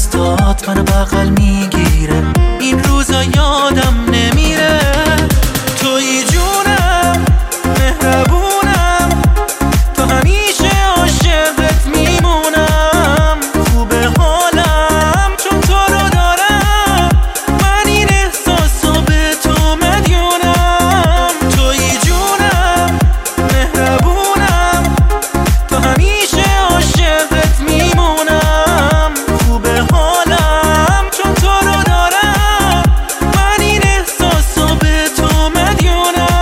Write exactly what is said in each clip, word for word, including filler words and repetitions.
دستات منو بغل میگیره، این روزا یادم نمیره. تویی جونم، مهربونم، تا همیشه عاشقت میمونم. خوبه حالم چون تو رو دارم، من این احساسو به تو مدیونم. تویی جونم، مهربونم، تا همیشه عاشقت میمونم. خوبه حالم چون تو رو دارم، من این احساسو به تو مدیونم.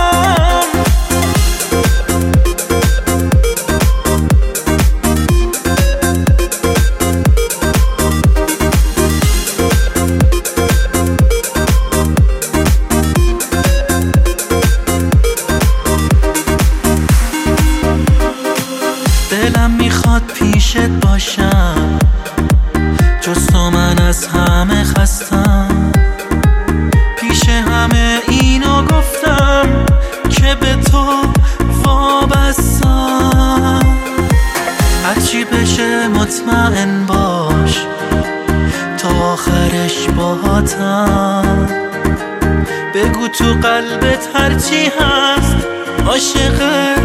دلم میخواد پیشت باشم، جز تو من از همه خستم. پیش همه اینو گفتم که به تو وابستم. هرچی بشه مطمئن باش، تا آخرش باهاتم. بگو تو قلبت هرچی هست، عاشق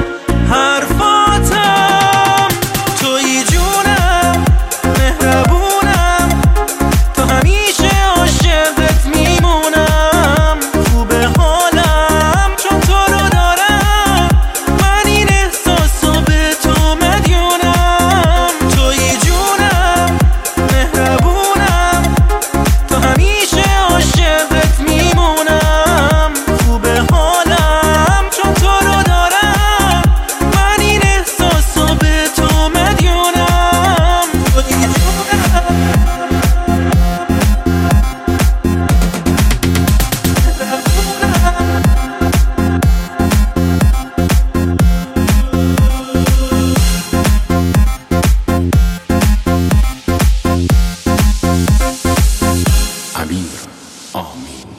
حرفاتم. تویی جونم، مهربونم، تا همیشه عاشقت میمونم. خوبه حالم چون تو رو دارم، من این احساسو به تو مدیونم. تویی جونم، مهربونم، تا همیشه عاشقت میمونم. خوبه حالم چون تو رو دارم، من این احساسو به تو مدیونم. تویی امیر آمین.